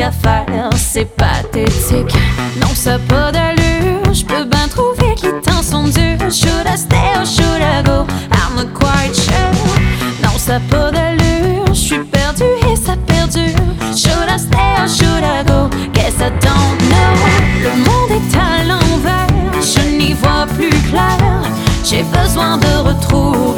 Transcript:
qu'à faire, c'est pathétique. Non, ça a pas d'allure, j'peux ben trouver que les temps sont durs. Should I stay or should I go? I'm not quite sure. Non, ça a pas d'allure, j'suis perdu et ça perdure. Should I stay or should I go? Guess I don't know. Le monde est à l'envers, je n'y vois plus clair. J'ai besoin de retrouver